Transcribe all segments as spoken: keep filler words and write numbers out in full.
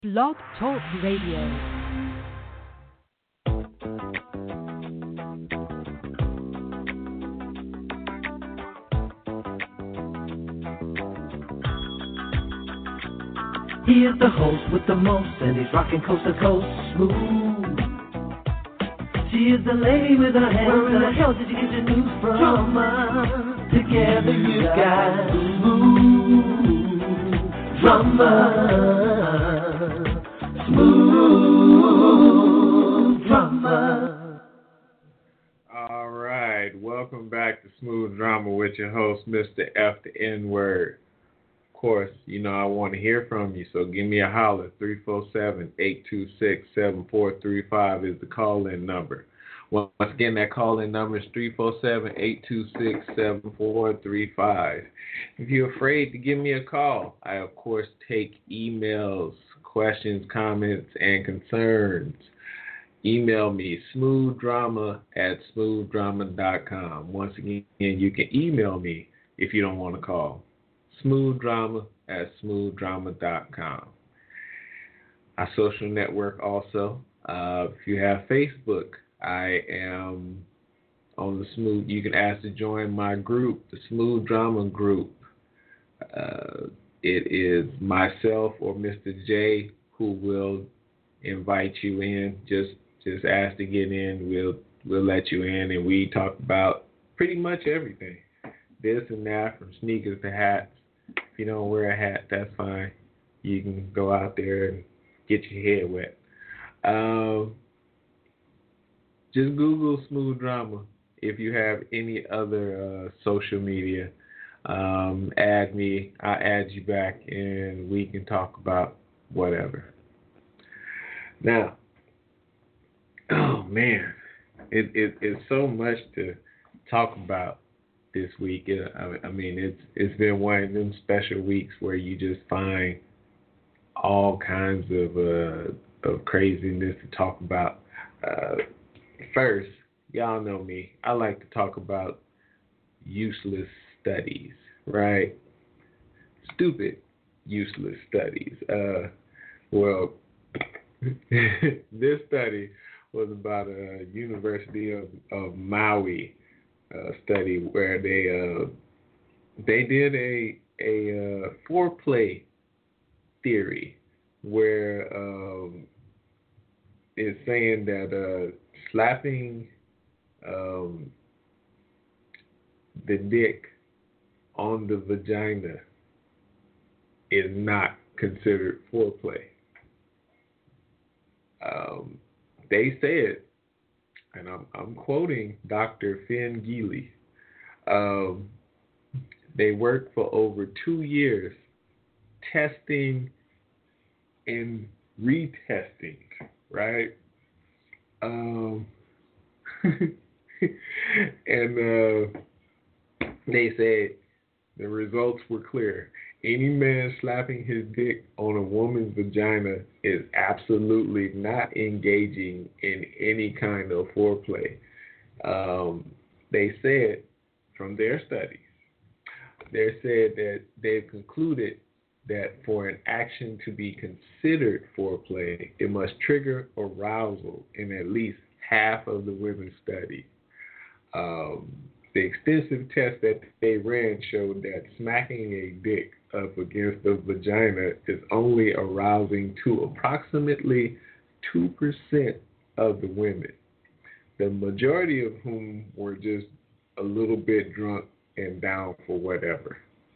Blog Talk Radio. He is the host with the most, and he's rocking coast to coast smooth. She is the lady with her hands. Where in the hell did you get your news from? Drama. Together you got smooth drama. Smooth drama. All right, welcome back to Smooth Drama with your host, Mister F the N-Word. Of course, you know I want to hear from you, so give me a holler. three four seven, eight two six, seven four three five is the call-in number. Once again, that call-in number is three four seven, eight two six, seven four three five. If you're afraid to give me a call, I, of course, take emails, questions, comments, and concerns. Email me, smoothdrama at smoothdrama dot com. Once again, you can email me if you don't want to call. smoothdrama at smoothdrama dot com. Our social network also. Uh, if you have Facebook, I am on the Smooth. You can ask to join my group, the Smooth Drama Group. Uh, it is myself or Mister J who will invite you in. Just just ask to get in. We'll we'll let you in, and we talk about pretty much everything, this and that, from sneakers to hats. If you don't wear a hat, that's fine. You can go out there and get your head wet. Um, just Google Smooth Drama. If you have any other uh, social media, um, add me. I'll add you back, and we can talk about whatever. Now, oh man, it, it it's so much to talk about this week. It, I, I mean, it's it's been one of them special weeks where you just find all kinds of uh, of craziness to talk about. Uh, first, y'all know me. I like to talk about useless studies, right? Stupid, useless studies. Uh, well, this study was about a University of, of Maui uh, study where they uh, they did a a uh, foreplay theory where um, it's saying that uh, slapping um, the dick on the vagina is not considered foreplay. Um, they said, and I'm, I'm quoting Doctor Finn Geely, um, they worked for over two years testing and retesting, right? Um, and uh, they said the results were clear. Any man slapping his dick on a woman's vagina is absolutely not engaging in any kind of foreplay. Um, they said from their studies, they said that they've concluded that for an action to be considered foreplay, it must trigger arousal in at least half of the women studied. Um, the extensive tests that they ran showed that smacking a dick up against the vagina is only arousing to approximately two percent of the women, the majority of whom were just a little bit drunk and down for whatever.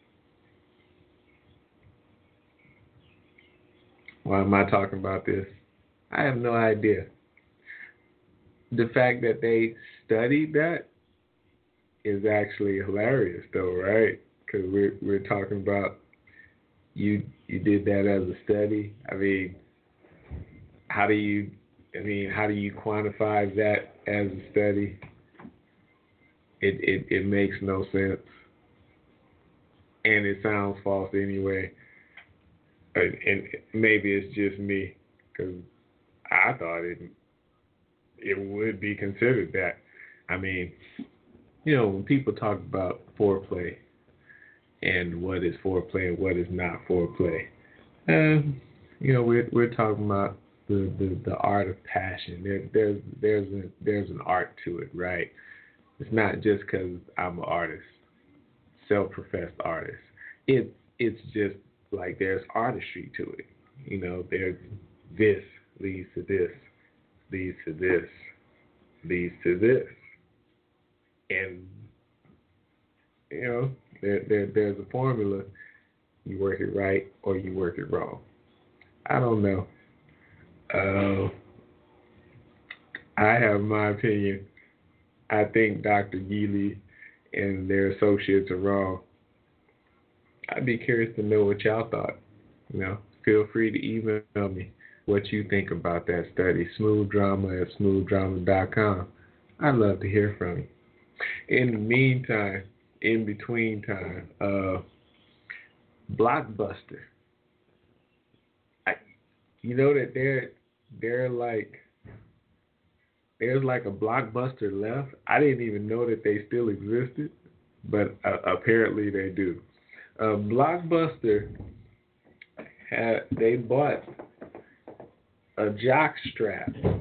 Why am I talking about this? I have no idea. The fact that they studied that is actually hilarious, though, right? Because we're we're talking about you you did that as a study. I mean, how do you I mean how do you quantify that as a study? It it it makes no sense, and it sounds false anyway. And, and maybe it's just me, because I thought it it would be considered that. I mean, you know, when people talk about foreplay and what is foreplay and what is not foreplay, uh, You know, we're we're talking about the, the, the art of passion. There there's there's a, there's an art to it, right? It's not just because I'm an artist, self-professed artist. It's it's just like there's artistry to it. You know, there's this leads to this, leads to this, leads to this, and you know, there, there there's a formula. You work it right or you work it wrong. I don't know. Uh, I have my opinion. I think Doctor Geely and their associates are wrong. I'd be curious to know what y'all thought. You know, feel free to email me what you think about that study. Smooth Drama at smooth drama dot com. I'd love to hear from you. In the meantime, in between time, uh, Blockbuster. I, you know that they're they're like there's like a Blockbuster left. I didn't even know that they still existed, but uh, apparently they do. Uh, Blockbuster had they bought a jock strap, and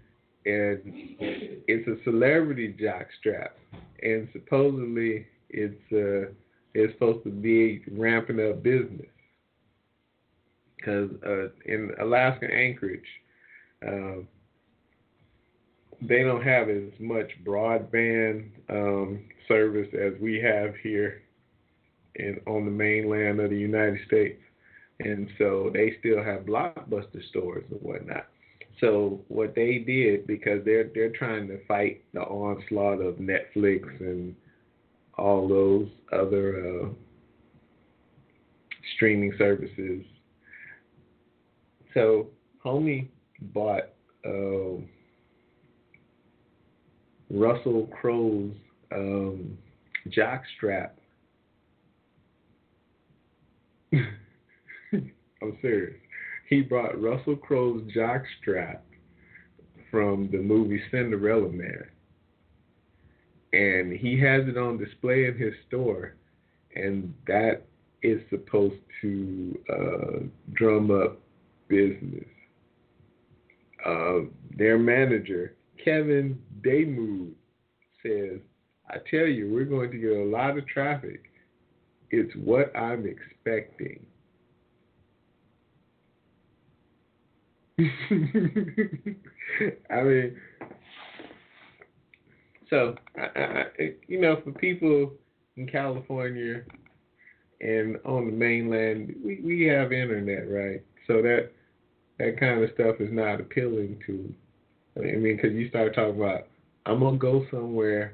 it's a celebrity jock strap, and supposedly it's uh it's supposed to be ramping up business because uh, in Alaska Anchorage, uh, they don't have as much broadband um, service as we have here in on the mainland of the United States, and so they still have Blockbuster stores and whatnot. So what they did, because they're they're trying to fight the onslaught of Netflix and all those other uh, streaming services. So homie bought uh, Russell Crowe's um, jockstrap. I'm serious. He brought Russell Crowe's jockstrap from the movie Cinderella Man. And he has it on display in his store. And that is supposed to uh, drum up business. Uh, their manager, Kevin Demuth, says, I tell you, we're going to get a lot of traffic. It's what I'm expecting. I mean, so, I, I, you know, for people in California and on the mainland, we, we have internet, right? So that that kind of stuff is not appealing to, I mean, because you start talking about, I'm going to go somewhere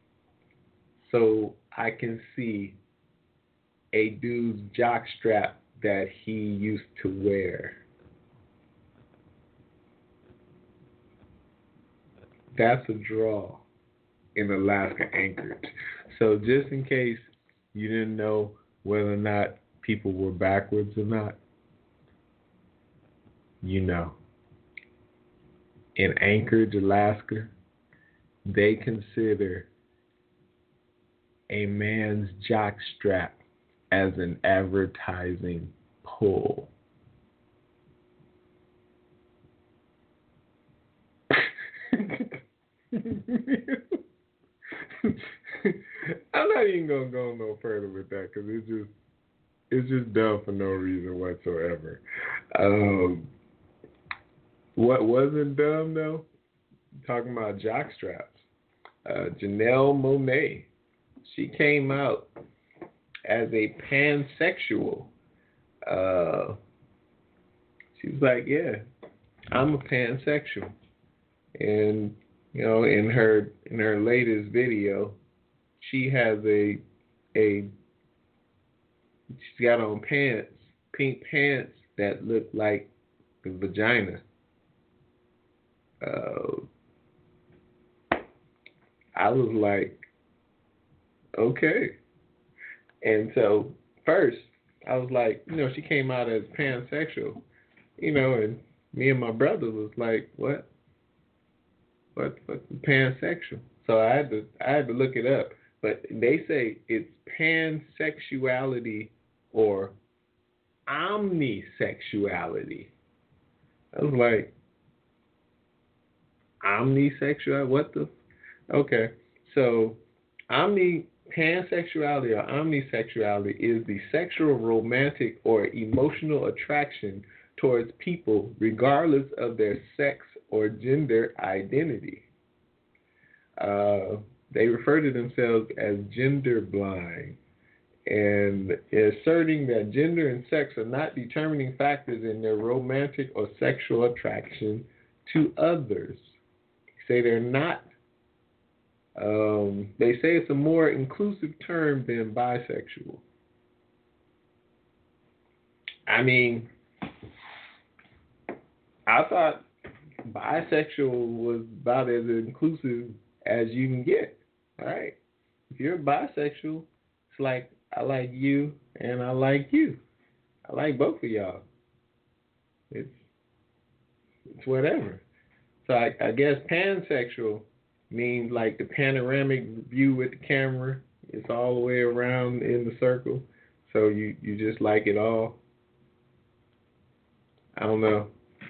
so I can see a dude's jockstrap that he used to wear. That's a draw in Alaska Anchorage. So just in case you didn't know whether or not people were backwards or not, you know. In Anchorage, Alaska, they consider a man's jockstrap as an advertising pull. I'm not even gonna go no further with that because it's just it's just dumb for no reason whatsoever. Um, what wasn't dumb though? Talking about jockstraps. Uh, Janelle Monáe, she came out as a pansexual. Uh, she was like, "Yeah, I'm a pansexual," and you know, in her in her latest video, she has a a she's got on pants, pink pants that look like the vagina. Uh, I was like, okay. And so first, I was like, you know, she came out as pansexual, you know, and me and my brother was like, what? What what's pansexual? So I had to I had to look it up. But they say it's pansexuality or omnisexuality. I was like, omnisexual? What the? Okay. So, omni pansexuality or omnisexuality is the sexual, romantic, or emotional attraction towards people regardless of their sex or gender identity. Uh, they refer to themselves as gender blind and asserting that gender and sex are not determining factors in their romantic or sexual attraction to others. They say they're not. Um, they say it's a more inclusive term than bisexual. I mean, I thought bisexual was about as inclusive as you can get, right? If you're bisexual, it's like I like you and I like you. I like both of y'all. It's it's whatever. So I, I guess pansexual means like the panoramic view with the camera. It's all the way around in the circle. So you, you just like it all. I don't know.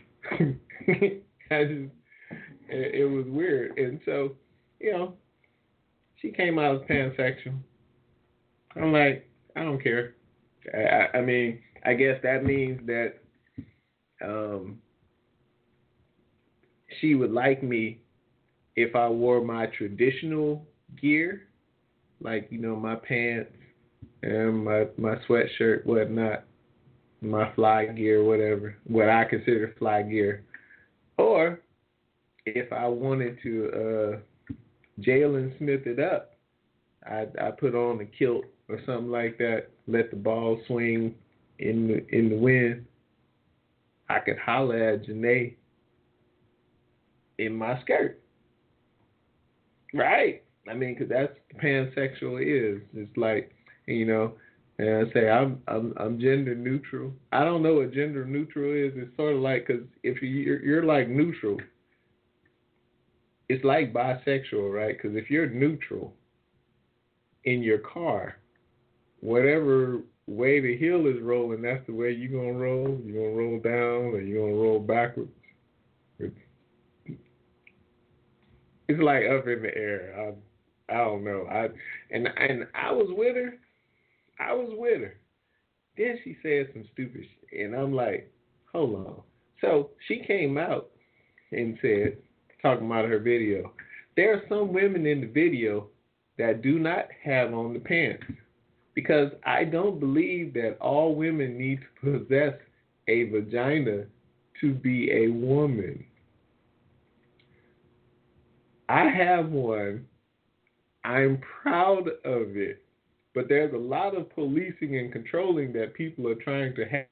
I just, it, it was weird. And so, you know, she came out as pansexual. I'm like, I don't care. I, I mean, I guess that means that um, she would like me if I wore my traditional gear, like, you know, my pants and my, my sweatshirt, whatnot, my fly gear, whatever, what I consider fly gear. Or if I wanted to uh, Jalen Smith it up, I I put on a kilt or something like that, let the ball swing in the, in the wind. I could holler at Janae in my skirt. Right. I mean, because that's what pansexual is. It's like, you know, and I say I'm I'm I'm gender neutral. I don't know what gender neutral is. It's sort of like, because if you're you're like neutral, it's like bisexual, right? Because if you're neutral in your car, whatever way the hill is rolling, that's the way you're gonna roll. You're gonna roll down or you're gonna roll backwards. It's, it's like up in the air. I I don't know. I and and I was with her. I was with her. Then she said some stupid shit. And I'm like, hold on. So she came out and said, talking about her video, there are some women in the video that do not have on the pants. Because I don't believe that all women need to possess a vagina to be a woman. I have one. I'm proud of it. But there's a lot of policing and controlling that people are trying to have,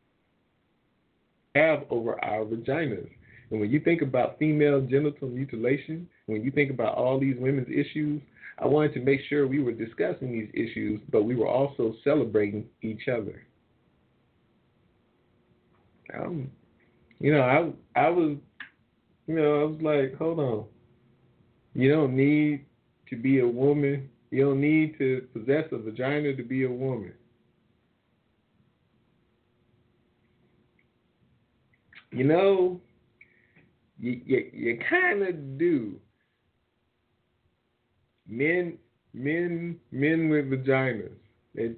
have over our vaginas. And when you think about female genital mutilation, when you think about all these women's issues, I wanted to make sure we were discussing these issues, but we were also celebrating each other. Um, you know, I I was, you know, I was like, hold on. You don't need to be a woman. You don't need to possess a vagina to be a woman. You know, you you, you kind of do. Men, men, men with vaginas. They,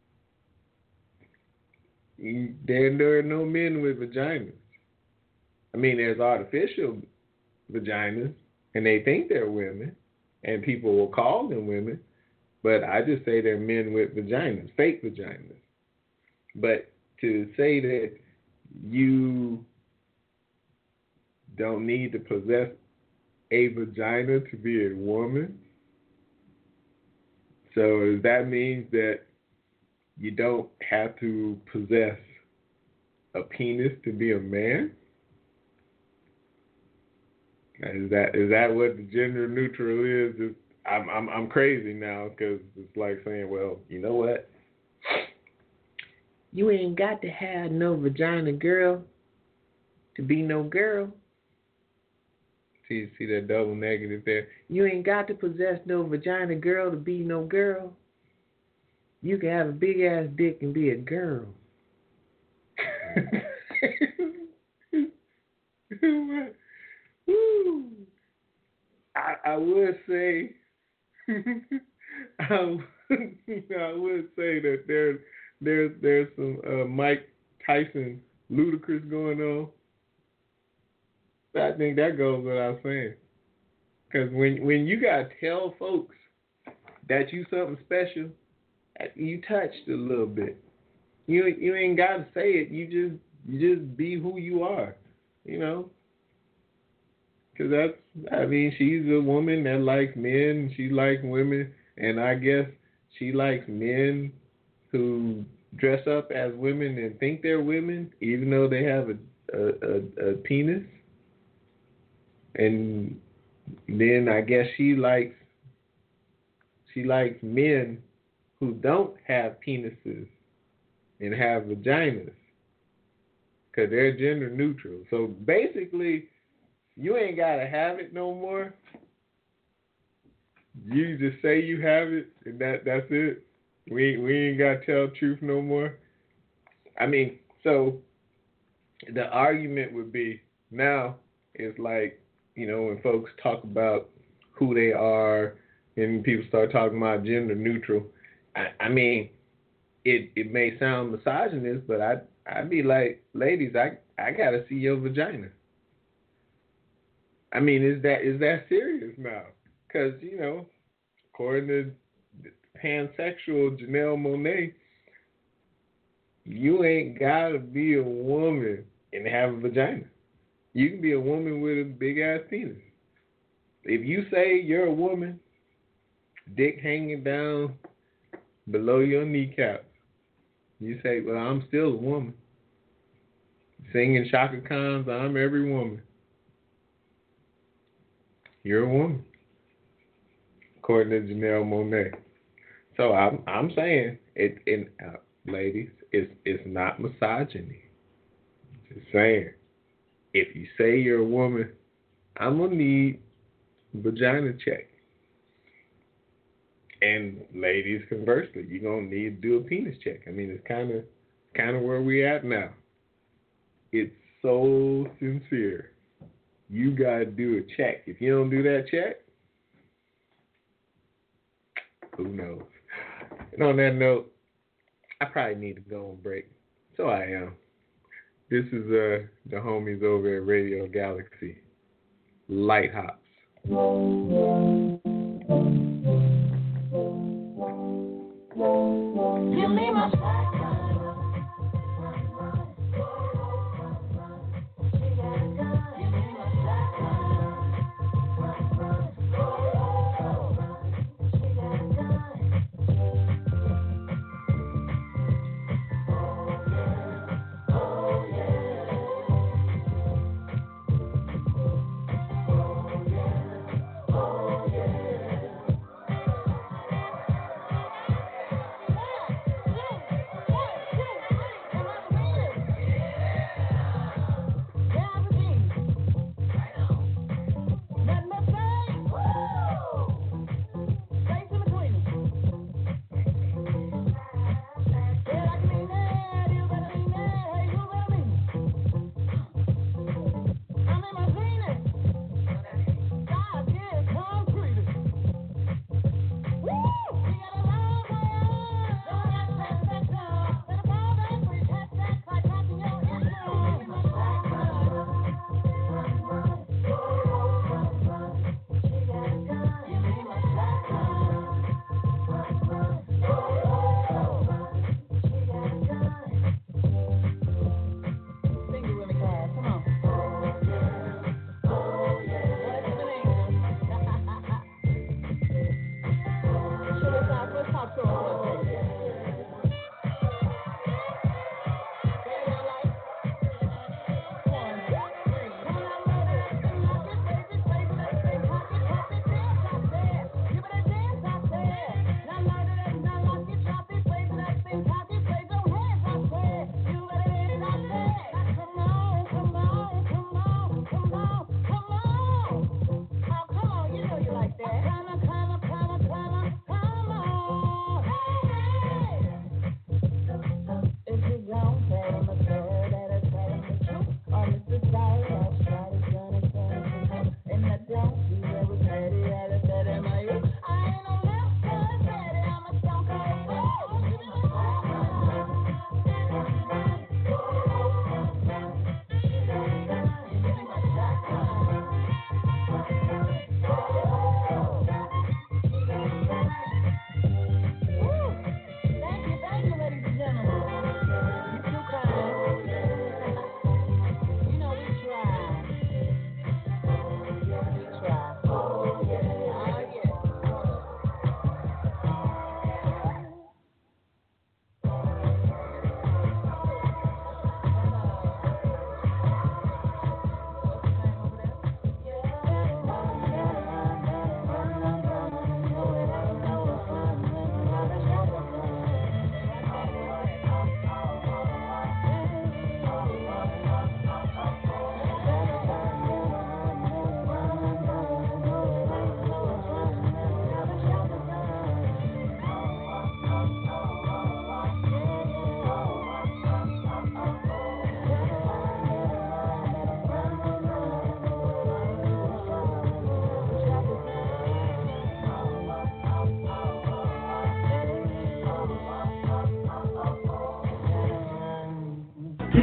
there, there are no men with vaginas. I mean, there's artificial vaginas, and they think they're women, and people will call them women, but I just say they're men with vaginas, fake vaginas. But to say that you don't need to possess a vagina to be a woman, so that means that you don't have to possess a penis to be a man? Is that is that what the gender neutral is? It's, I'm I'm I'm crazy now because it's like saying, well, you know what? You ain't got to have no vagina, girl, to be no girl. See, see that double negative there? You ain't got to possess no vagina, girl, to be no girl. You can have a big ass dick and be a girl. Woo. I, I would say, I, I would say that there's there's there's some uh, Mike Tyson ludicrous going on. But I think that goes without saying. Because when when you gotta tell folks that you something special, you touched a little bit. You you ain't gotta say it. You just you just be who you are, you know. Because that's, I mean, she's a woman that likes men. She likes women, and I guess she likes men who dress up as women and think they're women, even though they have a a, a, a penis. And then I guess she likes she likes men who don't have penises and have vaginas, because they're gender neutral. So basically, you ain't gotta have it no more. You just say you have it, and that that's it. We we ain't gotta tell the truth no more. I mean, so the argument would be now it's like, you know, when folks talk about who they are and people start talking about gender neutral. I, I mean, it it may sound misogynist, but I I'd be like, ladies, I I gotta see your vagina. I mean, is that is that serious now? Because, you know, according to pansexual Janelle Monáe, you ain't got to be a woman and have a vagina. You can be a woman with a big-ass penis. If you say you're a woman, dick hanging down below your kneecaps, you say, well, I'm still a woman. Singing Shaka Khan's I'm Every Woman. You're a woman, according to Janelle Monáe. So I'm I'm saying it, in uh, ladies, it's it's not misogyny. Just saying, if you say you're a woman, I'm gonna need vagina check. And ladies, conversely, you're gonna need to do a penis check. I mean, it's kind of kind of where we at now. It's so sincere. You gotta do a check. If you don't do that check, who knows? And on that note, I probably need to go on break. So I am. This is uh, the homies over at Radio Galaxy. Light Hops. Give me my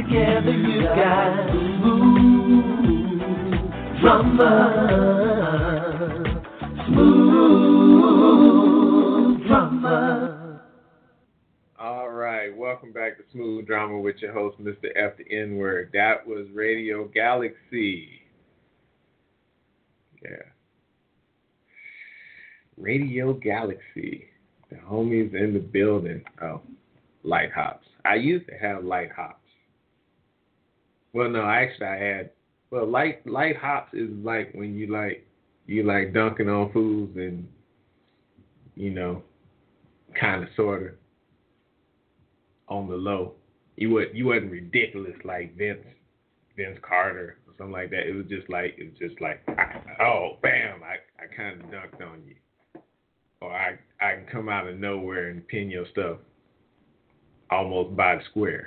Together you got smooth drama. Smooth drama. All right, welcome back to Smooth Drama with your host, Mister F the N-Word. That was Radio Galaxy. Yeah. Radio Galaxy. The homies in the building. Oh, Light Hops. I used to have Light Hops. Well, no, actually I had. Well, light light hops is like when you like you like dunking on foods and you know, kind of sort of on the low. You would you wasn't ridiculous like Vince Vince Carter or something like that. It was just like it was just like oh bam, I, I kind of dunked on you, or I I can come out of nowhere and pin your stuff almost by the square.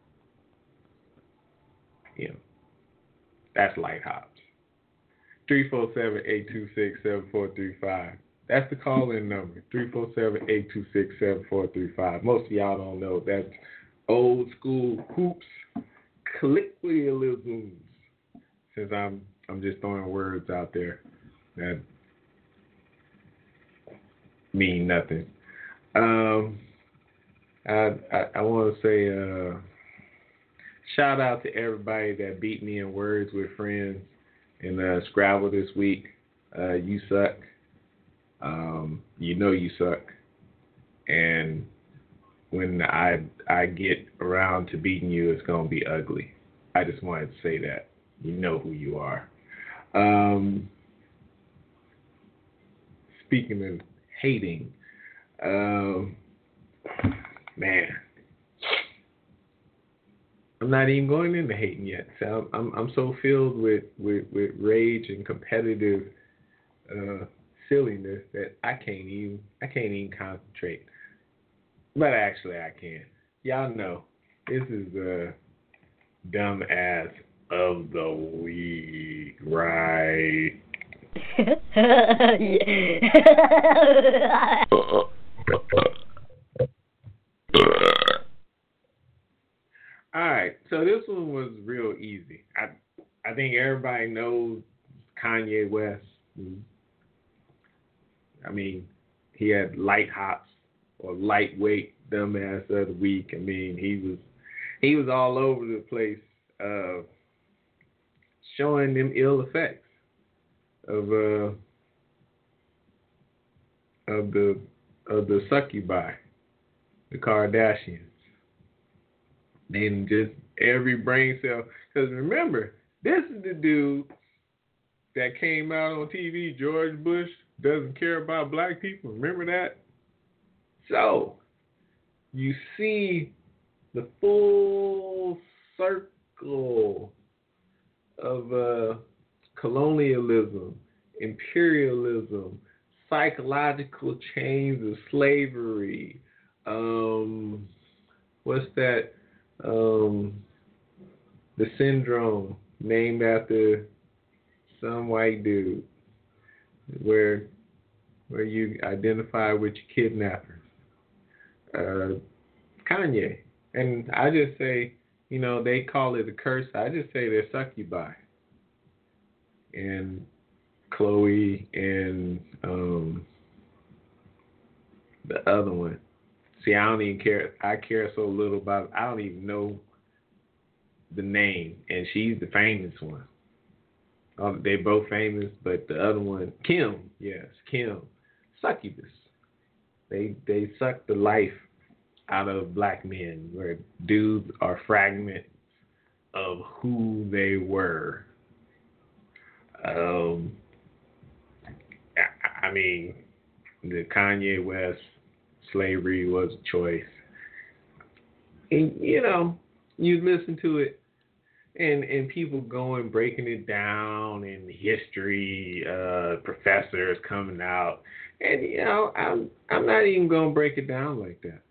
You know, that's Light Hops. three four seven, eight two six, seven four three five. That's the call-in number, three four seven, eight two six, seven four three five. Most of y'all don't know that's old school hoops colloquialisms. Since I'm I'm just throwing words out there that mean nothing. Um, I I, I want to say uh, shout out to everybody that beat me in Words with Friends in uh, Scrabble this week. Uh, you suck. Um, you know you suck. And when I I get around to beating you, it's gonna be ugly. I just wanted to say that. You know who you are. Um, speaking of hating, um, man, I'm not even going into hating yet. So I'm I'm, I'm so filled with, with, with rage and competitive uh, silliness that I can't even I can't even concentrate. But actually, I can. Y'all know this is the dumb ass of the week, right? All right, so this one was real easy. I I think everybody knows Kanye West. I mean, he had Light Hops or lightweight dumbass of the week. I mean, he was he was all over the place, uh, showing them ill effects of uh of the of the succubi, the Kardashians. And just every brain cell. Because remember, this is the dude that came out on T V, George Bush doesn't care about black people. Remember that? So, you see the full circle of uh, colonialism, imperialism, psychological chains of slavery. Um, what's that? Um, the syndrome named after some white dude, where where you identify with your kidnappers. Uh, Kanye. And I just say, you know, they call it a curse. I just say they're succubi. And Chloe and um, the other one. See, I don't even care. I care so little about. I don't even know the name, and she's the famous one. Uh, they both famous, but the other one, Kim, yes, Kim, succubus. They they suck the life out of black men, where dudes are fragments of who they were. Um, I, I mean, the Kanye West. Slavery was a choice. And, you know, you listen to it, and, and people going, breaking it down, and history, uh, professors coming out. And, you know, I'm I'm not even going to break it down like that.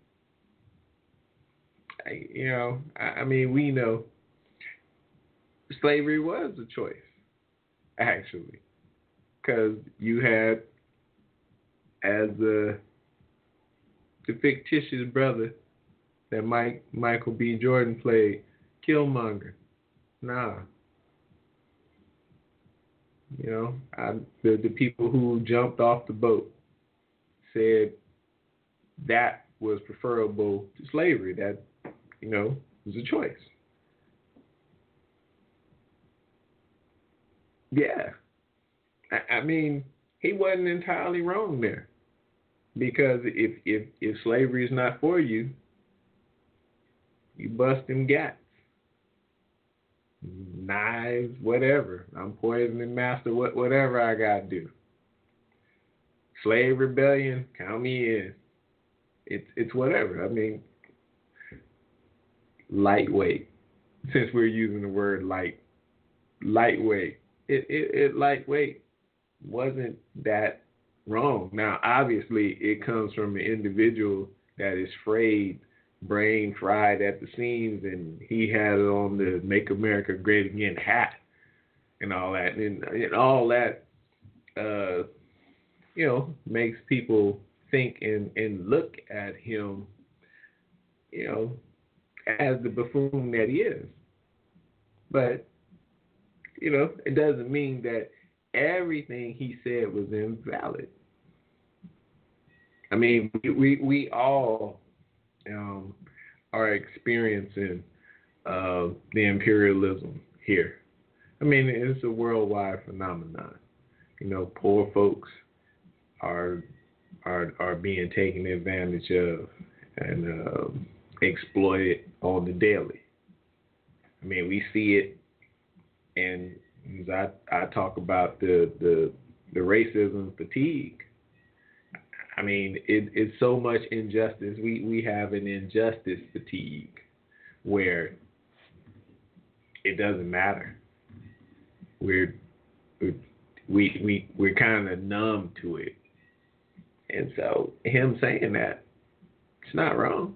I, you know, I, I mean, we know slavery was a choice, actually. Because you had, as a the fictitious brother that Mike Michael B. Jordan played, Killmonger. Nah. You know, I, the the people who jumped off the boat said that was preferable to slavery. That, you know, was a choice. Yeah. I, I mean, he wasn't entirely wrong there. Because if, if, if slavery is not for you, you bust them gats. Knives, whatever. I'm poisoning master, what, whatever I got to do. Slave rebellion, count me in. It's, it's whatever. I mean, lightweight. Since we're using the word light, lightweight. It, it, it lightweight wasn't that wrong. Now, obviously, it comes from an individual that is frayed, brain fried at the seams, and he had it on the Make America Great Again hat and all that. And, and all that, uh, you know, makes people think and, and look at him, you know, as the buffoon that he is. But, you know, it doesn't mean that everything he said was invalid. I mean, we we, we all um, are experiencing uh, the imperialism here. I mean, it's a worldwide phenomenon. You know, poor folks are are are being taken advantage of and uh, exploited on the daily. I mean, we see it, and as I, I talk about the, the the racism fatigue. I mean, it, it's so much injustice. We we have an injustice fatigue where it doesn't matter. We're we we we're kind of numb to it, and so him saying that, it's not wrong.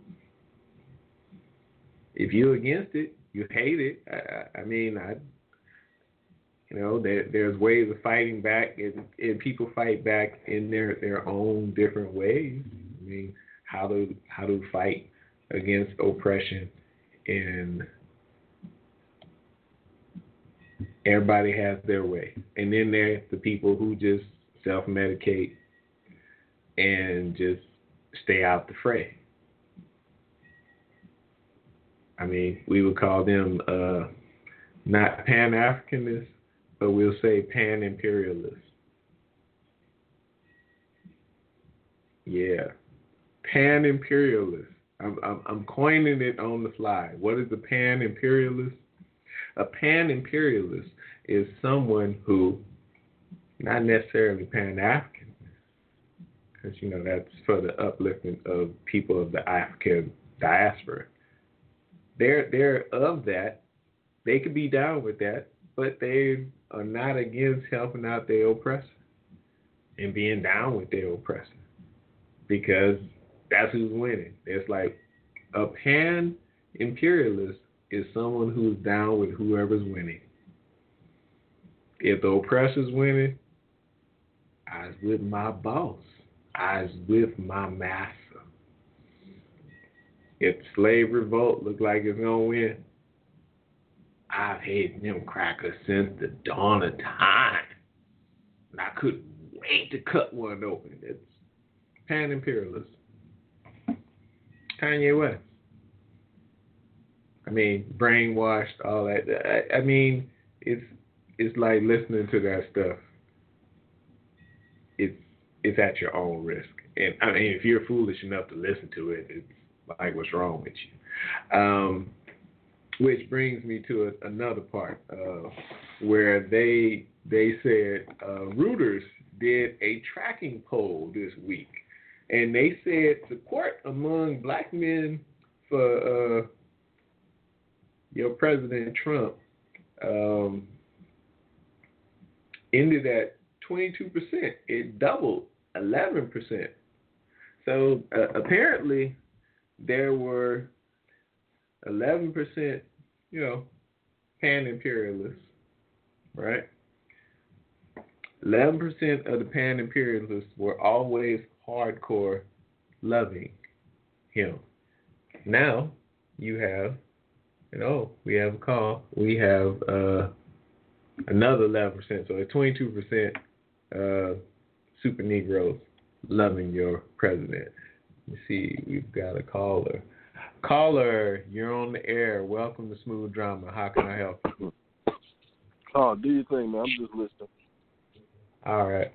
If you're against it, you hate it. I, I mean, I. You know, there, there's ways of fighting back, and, and people fight back in their, their own different ways. I mean, how to how to fight against oppression, and everybody has their way. And then there's the people who just self-medicate and just stay out the fray. I mean, we would call them uh, not Pan-Africanists, but we'll say pan-imperialist. Yeah, pan-imperialist. I'm, I'm, I'm coining it on the fly. What is a pan-imperialist? A pan-imperialist is someone who, not necessarily pan-African, because, you know, that's for the uplifting of people of the African diaspora. They're, they're of that. They could be down with that, but they are not against helping out their oppressor and being down with their oppressor, because that's who's winning. It's like a pan-imperialist is someone who's down with whoever's winning. If the oppressor's winning, I's with my boss. I's with my master. If the slave revolt look like it's going to win, I've hated them crackers since the dawn of time. And I couldn't wait to cut one open. It's pan-imperialist. Kanye West. I mean, brainwashed, all that. I, I mean, it's it's like listening to that stuff. It's it's at your own risk. And I mean, if you're foolish enough to listen to it, it's like, what's wrong with you? Um, which brings me to a, another part uh, where they they said uh, Reuters did a tracking poll this week, and they said support among black men for uh, your President Trump um, ended at twenty-two percent. It doubled eleven percent. So uh, apparently there were eleven percent, you know, pan-imperialists, right? eleven percent of the pan-imperialists were always hardcore loving him. Now you have And oh, we have a call. We have uh, another eleven percent. So it's twenty-two percent uh, Super Negroes loving your president. Let's see, we've got a caller. Caller, you're on the air. Welcome to Smooth Drama. How can I help you? Oh, do your thing, man. I'm just listening. All right.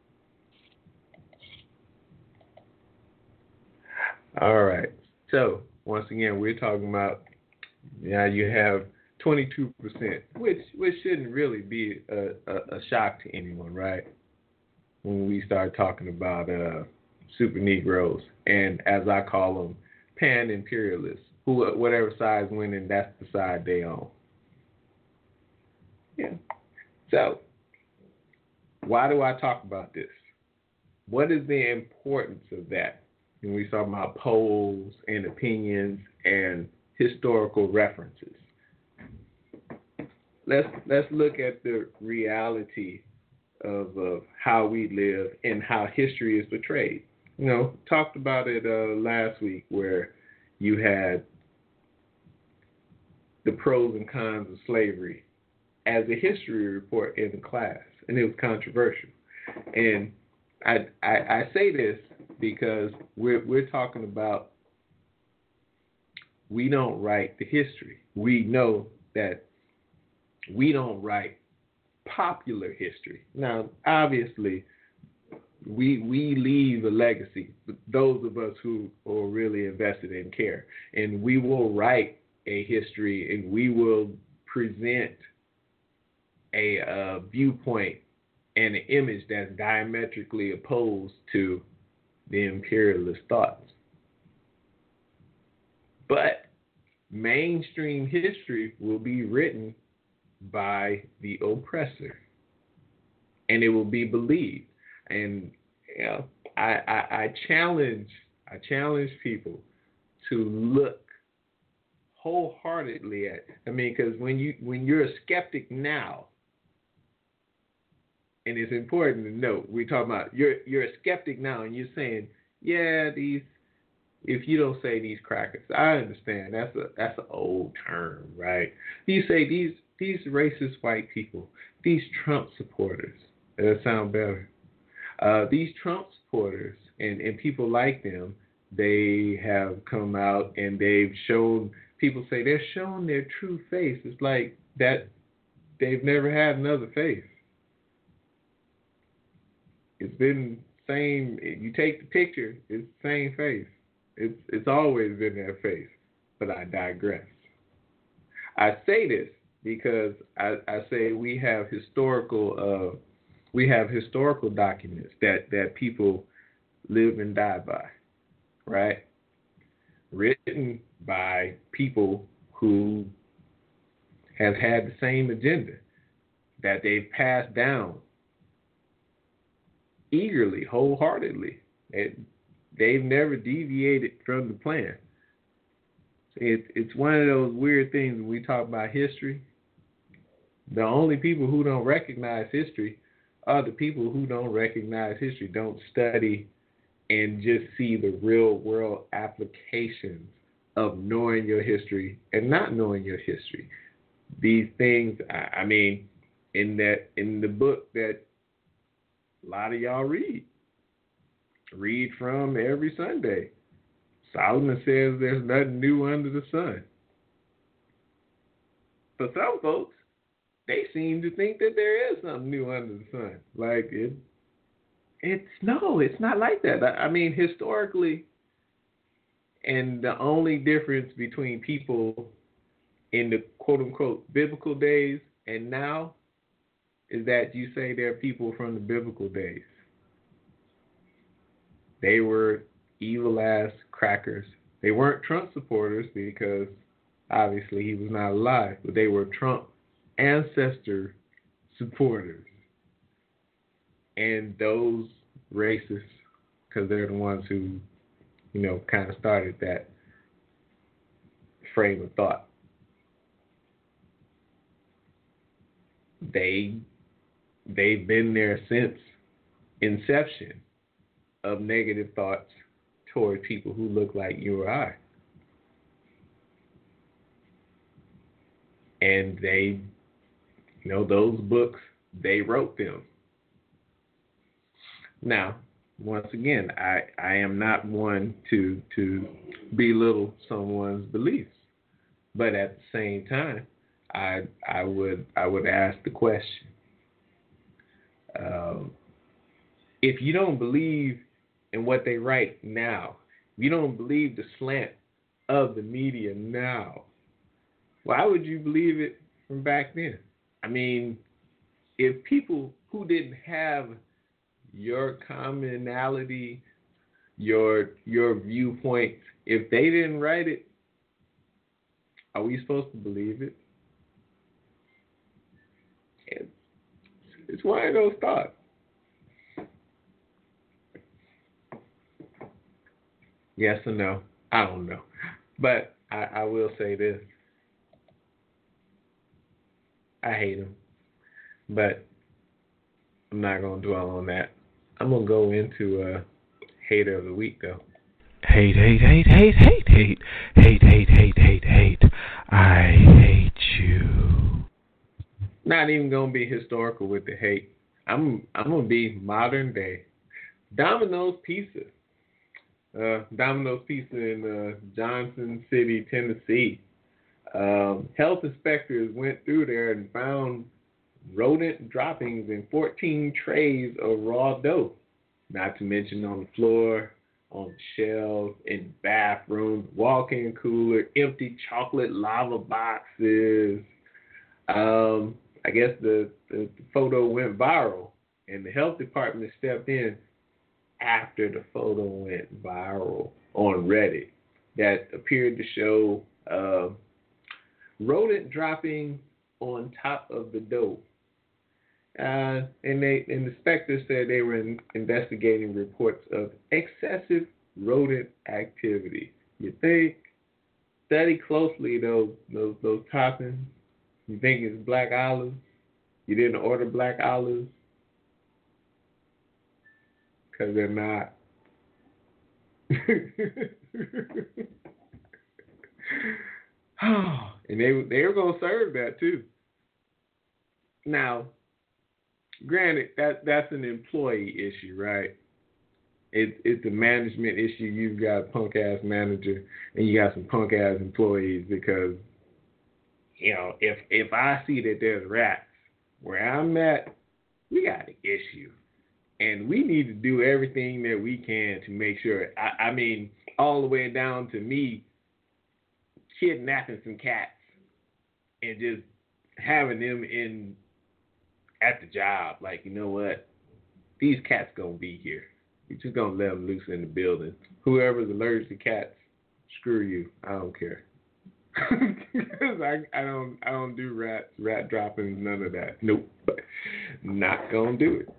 All right. So, once again, we're talking about now you have twenty-two percent, which which shouldn't really be a, a, a shock to anyone, right? When we start talking about uh, super Negroes and, as I call them, pan-imperialists, who whatever side's winning, that's the side they own. Yeah. So, why do I talk about this? What is the importance of that when we talk about polls and opinions and historical references? Let's let's look at the reality of, of how we live and how history is portrayed. You know, talked about it uh, last week where you had the pros and cons of slavery as a history report in the class, and it was controversial. And I, I, I say this because we're we're talking about we don't write the history. We know that we don't write popular history. Now, obviously, we we leave a legacy. Those of us who are really invested in care, and we will write a history, and we will present a uh, viewpoint and an image that's diametrically opposed to the imperialist thoughts. But mainstream history will be written by the oppressor, and it will be believed. And you know, I, I, I challenge I challenge people to look wholeheartedly at. I mean, because when you when you're a skeptic now, and it's important to note, we're talking about you're you're a skeptic now, and you're saying, yeah, these. If you don't say these crackers, I understand. That's a that's an old term, right? You say these these racist white people, these Trump supporters. That sound better. Uh, these Trump supporters and, and people like them, they have come out and they've shown. People say they're showing their true face. It's like that they've never had another face. It's been same. You take the picture, it's the same face. It's it's always been that face, but I digress. I say this because I, I say we have historical uh, we have historical documents that, that people live and die by, right? Written by people who have had the same agenda that they've passed down eagerly, wholeheartedly. It, They've never deviated from the plan. It, it's one of those weird things when we talk about history. The only people who don't recognize history are the people who don't recognize history, don't study and just see the real world applications of knowing your history and not knowing your history. These things, I, I mean, in that in the book that a lot of y'all read. read from every Sunday. Solomon says there's nothing new under the sun. For some folks, they seem to think that there is something new under the sun. Like it, it's no, it's not like that. I mean, historically, and the only difference between people in the quote unquote biblical days and now is that you say there are people from the biblical days. They were evil-ass crackers. They weren't Trump supporters because obviously he was not alive, but they were Trump ancestor supporters. And those racists, because they're the ones who, you know, kind of started that frame of thought. They, they've been there since inception of negative thoughts toward people who look like you or I. And they, you know, those books, they wrote them. Now, once again, I, I am not one to to belittle someone's beliefs, but at the same time, I I would I would ask the question: um, if you don't believe in what they write now, if you don't believe the slant of the media now, why would you believe it from back then? I mean, if people who didn't have your commonality, your your viewpoint, if they didn't write it, are we supposed to believe it? It's, it's one of those thoughts. Yes or no? I don't know. But I, I will say this. I hate him. But I'm not going to dwell on that. I'm going to go into uh, Hater of the Week, though. Hate, hate, hate, hate, hate, hate, hate, hate, hate, hate, hate. I hate you. Not even going to be historical with the hate. I'm I'm going to be modern day. Domino's Pizza. Uh, Domino's Pizza in uh, Johnson City, Tennessee. Um, health inspectors went through there and found rodent droppings in fourteen trays of raw dough. Not to mention on the floor, on the shelves, in bathrooms, walk-in cooler, empty chocolate lava boxes. Um, I guess the, the, the photo went viral, and the health department stepped in after the photo went viral on Reddit. That appeared to show uh, rodent dropping on top of the dough. Uh, and they and the inspectors said they were in, investigating reports of excessive rodent activity. You think, study closely those those those toppings. You think it's black olives? You didn't order black olives? Because they're not. And they they were gonna serve that too. Now, granted, that that's an employee issue, right? It, it's a management issue. You've got a punk ass manager and you got some punk ass employees because, you know, if if I see that there's rats where I'm at, we got an issue. And we need to do everything that we can to make sure, I, I mean, all the way down to me kidnapping some cats and just having them in at the job. Like, you know what? These cats going to be here. We're just going to let them loose in the building. Whoever's allergic to cats, screw you. I don't care. Because I, I don't I don't do rat, rat droppings, none of that. Nope. Not going to do it.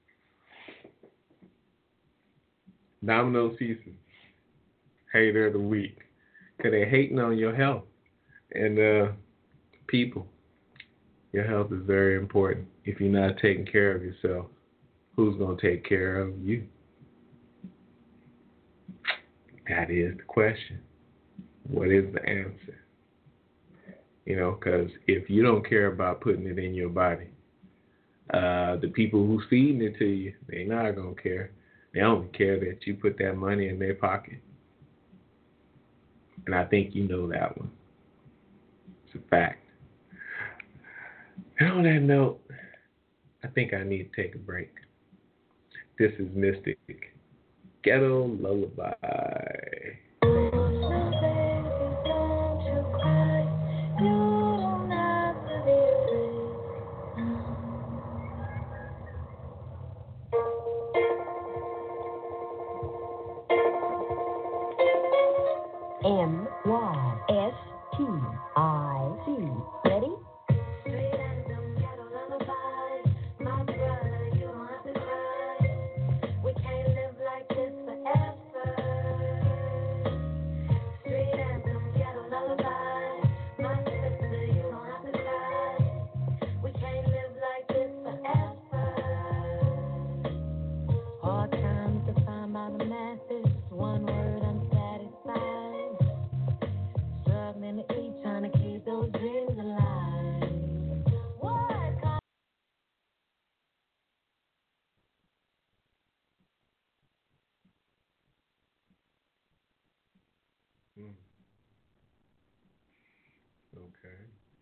Domino's Pizza, Hater of the Week. Because they're hating on your health. And uh, people, your health is very important. If you're not taking care of yourself, who's going to take care of you? That is the question. What is the answer? You know, because if you don't care about putting it in your body, uh, the people who's feeding it to you, they're not going to care. They only care that you put that money in their pocket. And I think you know that one. It's a fact. And on that note, I think I need to take a break. This is Mystic Ghetto Lullaby. M Y S T I C. Ready? Mm. Okay.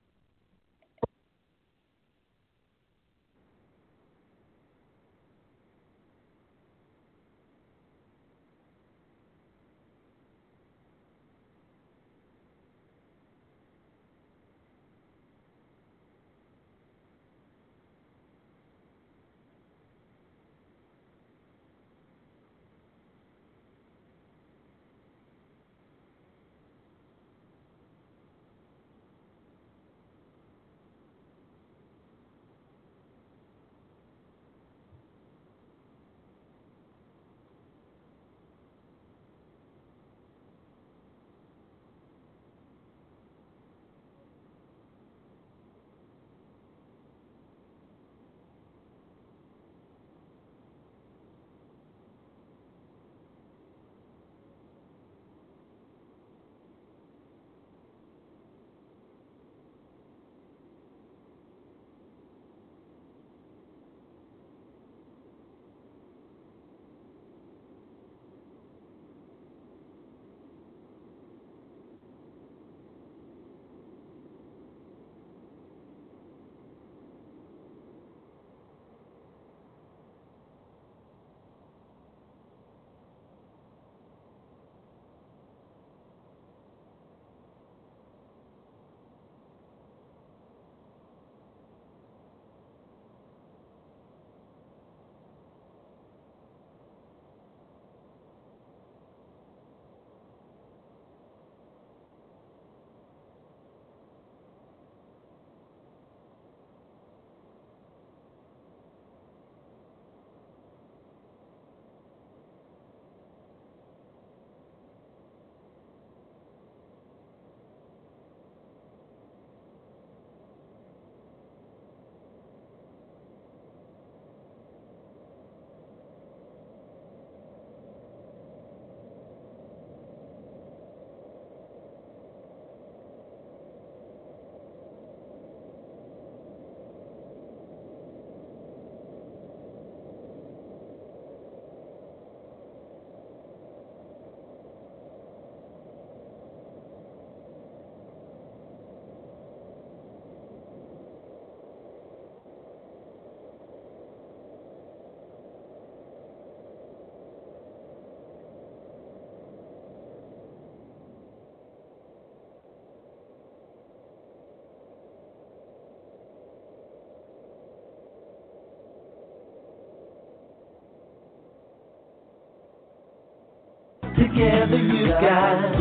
Together you got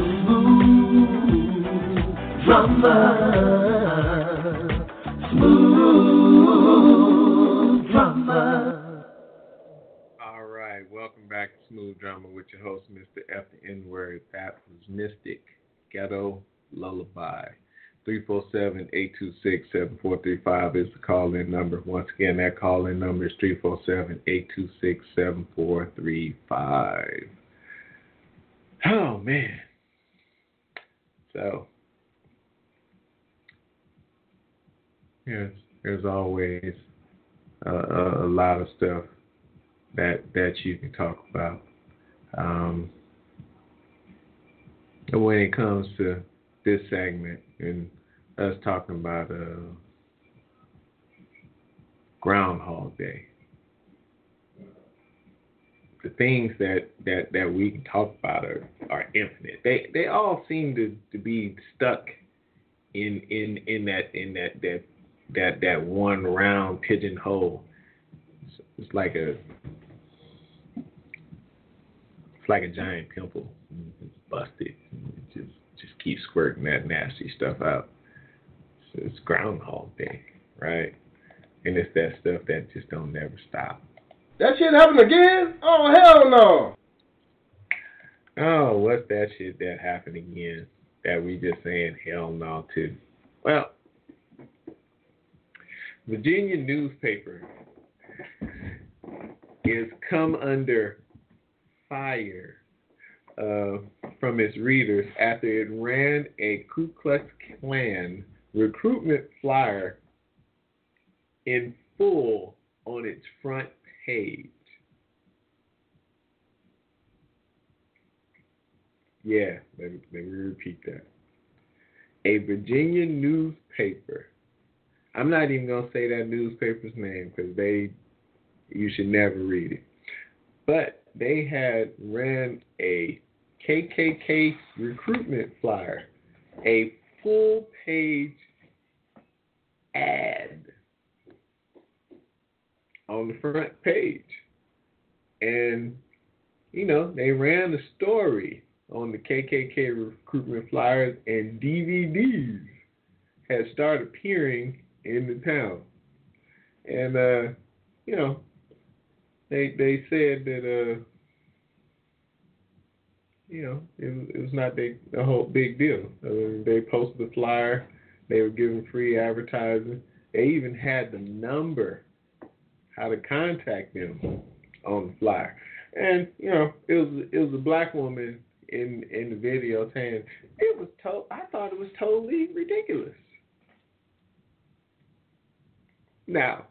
smooth drama, smooth drama. All right, welcome back to Smooth Drama with your host, Mister F the N-Word. That was Mystic Ghetto Lullaby. three four seven, eight two six, seven four three five is the call-in number. Once again, that call-in number is three four seven, eight two six, seven four three five. Oh, man. So, yes, there's always a, a, a lot of stuff that that you can talk about. Um, when it comes to this segment and us talking about uh, Groundhog Day, the things that, that, that we can talk about are, are infinite. They they all seem to, to be stuck in in, in that in that, that that that one round pigeonhole. It's, it's like a it's like a giant pimple. It's busted. It just just keeps squirting that nasty stuff out. So it's Groundhog Day, right? And it's that stuff that just don't never stop. That shit happened again? Oh, hell no. Oh, what's that shit that happened again that we just saying hell no to? Well, Virginia newspaper is come under fire uh, from its readers after it ran a Ku Klux Klan recruitment flyer in full on its front page. Yeah, let me, let me repeat that. A Virginia newspaper. I'm not even going to say that newspaper's name because they, you should never read it. But they had ran a K K K recruitment flyer, a full page ad on the front page. And, you know, they ran the story on the K K K recruitment flyers, and D V Ds had started appearing in the town. And, uh, you know, they they said that, uh, you know, it, it was not the, the whole big deal. I mean, they posted the flyer. They were giving free advertising. They even had the number, how to contact them on the flyer. And, you know, it was it was a black woman in in the video saying, it was to- I thought it was totally ridiculous. Now,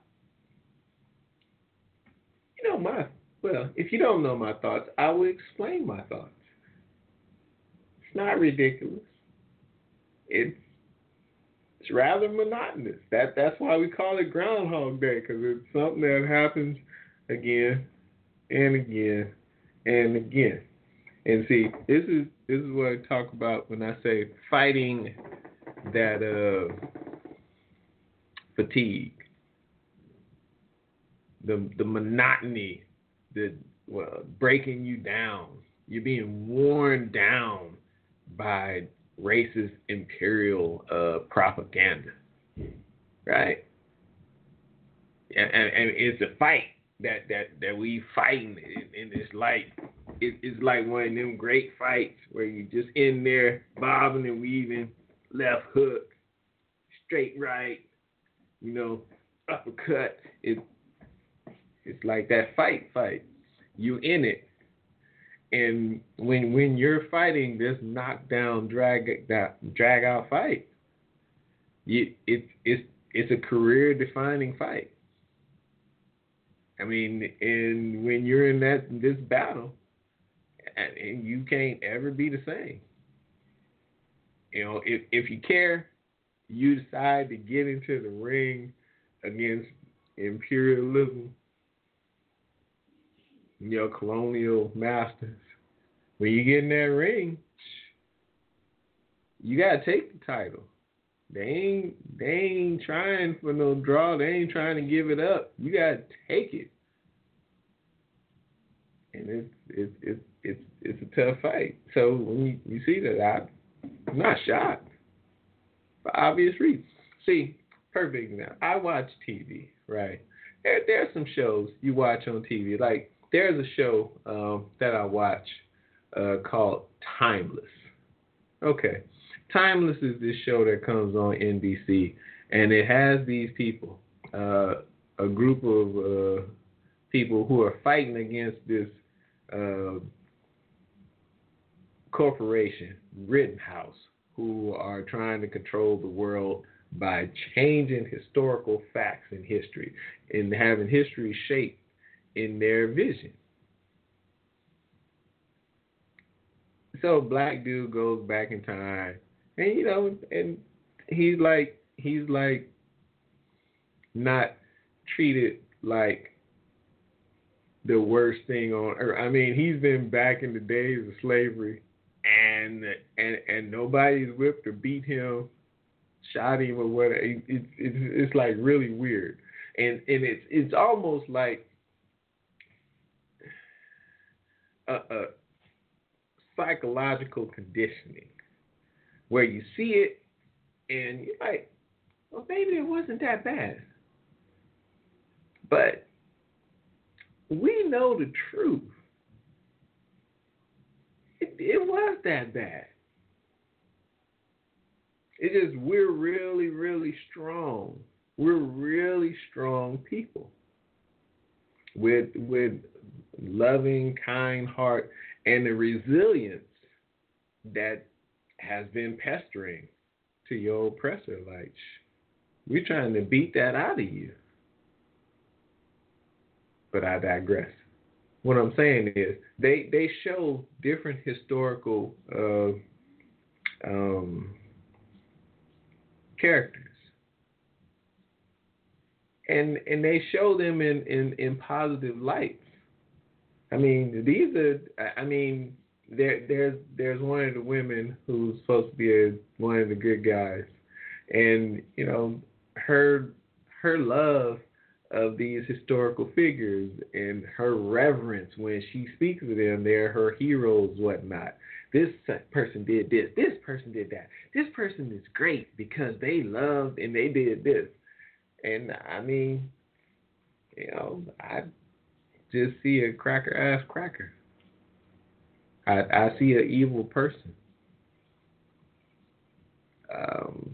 you know my, well, if you don't know my thoughts, I will explain my thoughts. It's not ridiculous. It's it's rather monotonous. That that's why we call it Groundhog Day, because it's something that happens again and again and again. And see, this is this is what I talk about when I say fighting that uh, fatigue, the the monotony, the well, breaking you down. You're being worn down by racist imperial uh, propaganda, right? And, and, and it's a fight that, that, that we fighting, and it's like it, it's like one of them great fights where you just in there bobbing and weaving, left hook, straight right, you know, uppercut. It it's like that fight fight. You in it. And when when you're fighting this knockdown, drag that drag out fight, you, it, it's it's a career defining fight. I mean, and when you're in that this battle, and you can't ever be the same. You know, if if you care, you decide to get into the ring against imperialism, your colonial masters. When you get in that ring, you gotta take the title. They ain't they ain't trying for no draw. They ain't trying to give it up. You gotta take it. And it's it's it's it's it's a tough fight. So when you, you see that, I, I'm not shocked for obvious reasons. See, perfect example. I watch T V, right? There there are some shows you watch on T V. Like there's a show um, that I watch uh, called Timeless. Okay. Timeless is this show that comes on N B C, and it has these people, uh, a group of uh, people who are fighting against this uh, corporation, Rittenhouse, who are trying to control the world by changing historical facts in history and having history shaped in their vision. So black dude goes back in time, and you know, and he's like he's like not treated like the worst thing on earth. I mean, he's been back in the days of slavery, and and and nobody's whipped or beat him, shot him or whatever. It, it, it, it's like really weird, and and it's it's almost like a, a psychological conditioning where you see it and you're like, well, maybe it wasn't that bad. But we know the truth. It, it was that bad. It's just we're really, really strong. We're really strong people with with loving, kind heart, and the resilience that has been pestering to your oppressor. Like, we're trying to beat that out of you. But I digress. what I'm saying is they they show different historical uh, um, characters, and and they show them in, in, in positive lights. I mean, these are. I mean, there there's there's one of the women who's supposed to be a, one of the good guys, and you know her her love of these historical figures and her reverence when she speaks of them. They're her heroes, whatnot. This person did this. This person did that. This person is great because they loved and they did this. And I mean, you know, I just see a cracker ass cracker. I I see an evil person. Um,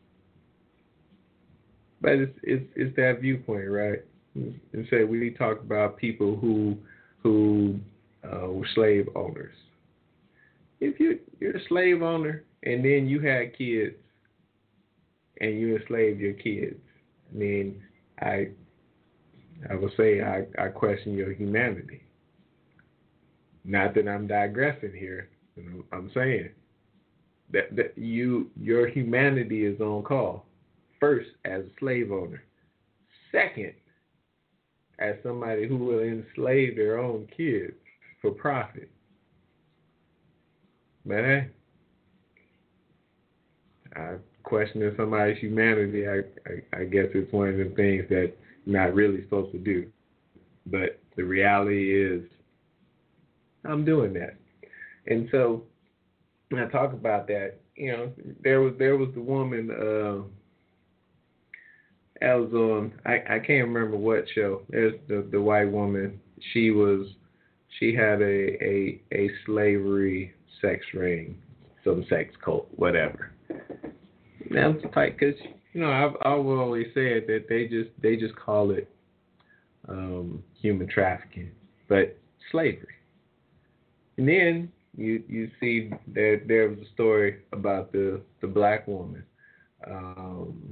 but it's it's it's that viewpoint, right? And say we talk about people who who uh, were slave owners. If you you're a slave owner and then you had kids and you enslaved your kids, I mean, I I would say I, I question your humanity. Not that I'm digressing here. I'm saying that, that you your humanity is on call. First, as a slave owner. Second, as somebody who will enslave their own kids for profit. But hey, I questioning somebody's humanity, I, I, I guess it's one of the things that you're not really supposed to do. But the reality is, I'm doing that. And so, when I talk about that, you know, there was there was the woman, uh, that was on, I, I can't remember what show. There's the, the white woman. She was, she had a, a, a slavery sex ring, some sex cult, whatever. That's like, cause you know I've I've always said that they just they just call it um, human trafficking, but slavery. And then you you see that there was a story about the the black woman um,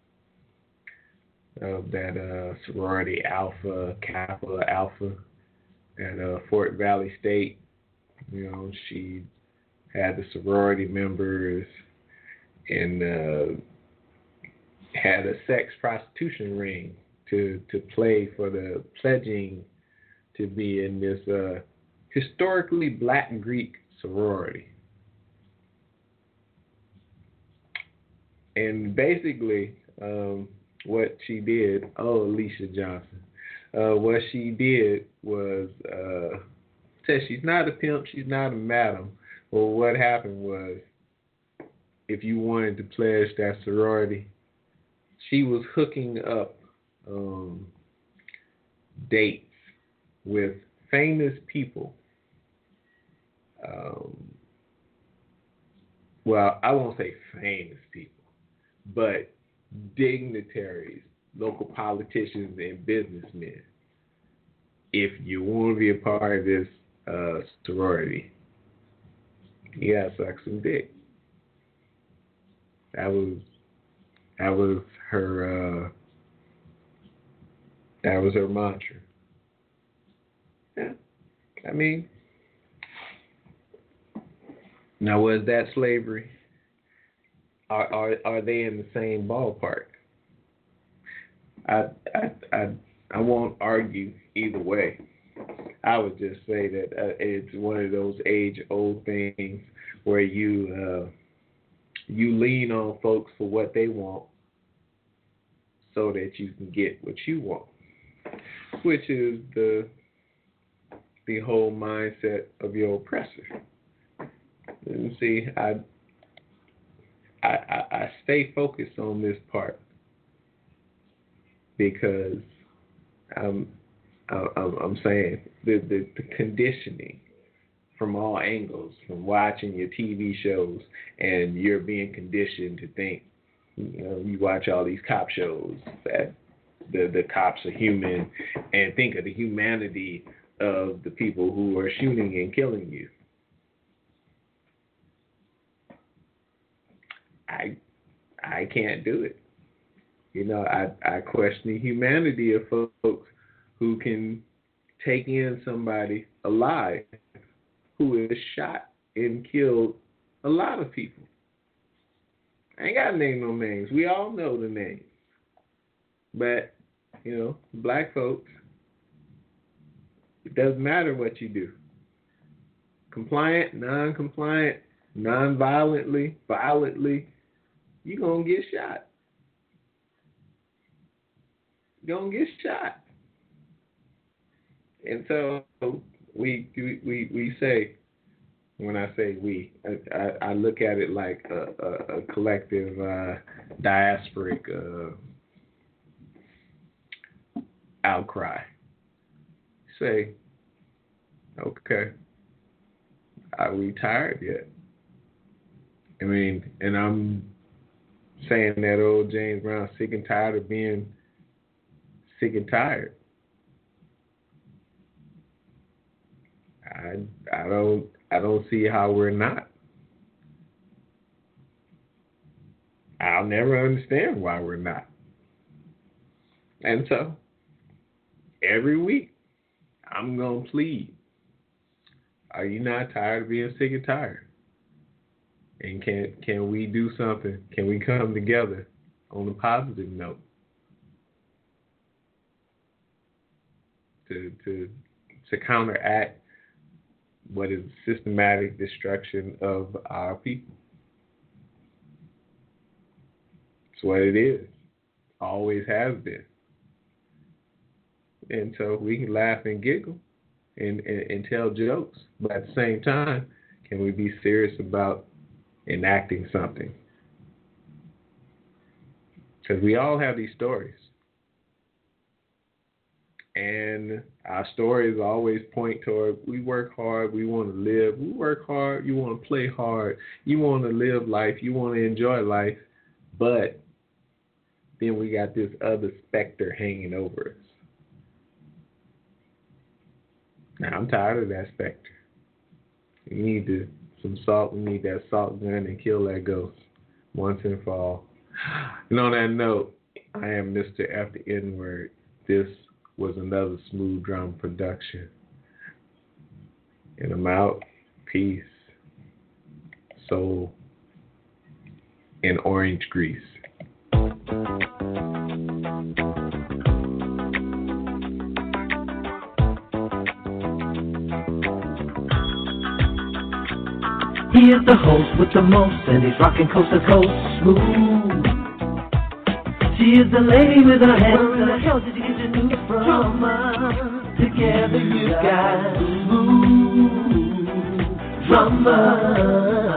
of that uh, sorority Alpha Kappa Alpha at uh, Fort Valley State. You know, she had the sorority members and uh, had a sex prostitution ring to to play for the pledging to be in this uh, historically black and Greek sorority. And basically, um, what she did, oh, Alicia Johnson, uh, what she did was, uh, said she's not a pimp, she's not a madam. Well, what happened was, if you wanted to pledge that sorority, she was hooking up um, dates with famous people. Um, well, I won't say famous people, but dignitaries, local politicians, and businessmen. If you want to be a part of this uh, sorority, you gotta suck some dick. That was that was her uh, that was her mantra. Yeah, I mean, now was that slavery? Are are are they in the same ballpark? I I I I won't argue either way. I would just say that uh, it's one of those age-old things where you uh, you lean on folks for what they want, so that you can get what you want, which is the the whole mindset of your oppressor. And see, I I I, I stay focused on this part because I'm I'm, I'm saying the, the the conditioning from all angles, from watching your T V shows, and you're being conditioned to think, you know, you watch all these cop shows that the the cops are human, and think of the humanity of the people who are shooting and killing you. I I can't do it. You know, I I question the humanity of folks who can take in somebody alive who has shot and killed a lot of people. I ain't got to name no names. We all know the names. But, you know, black folks, it doesn't matter what you do. Compliant, non-compliant, non-violently, violently, you're going to get shot. You're going to get shot. And so we we we say, when I say we, I, I, I look at it like a, a, a collective uh, diasporic uh, outcry. Say, okay, are we tired yet? I mean, and I'm saying that old James Brown, sick and tired of being sick and tired. I I don't I don't see how we're not. I'll never understand why we're not. And so every week I'm gonna plead. Are you not tired of being sick and tired? And can can we do something? Can we come together on a positive note to to to counteract what is systematic destruction of our people? It's what it is. Always has been. And so we can laugh and giggle and, and, and tell jokes, but at the same time, can we be serious about enacting something? Because we all have these stories. And our stories always point toward, we work hard, we want to live. We work hard, you want to play hard, you want to live life, you want to enjoy life. But then we got this other specter hanging over us. Now, I'm tired of that specter. We need to, some salt, we need that salt gun and kill that ghost once and for all. And on that note, I am Mister F the N-word. This was another Smooth Drama production. And I'm out. Peace. Soul. And orange grease. He is the host with the most, and he's rocking coast to coast. Smooth. She is the lady with her hands. Where in the hell did you get your news from? Together you got smooth drama.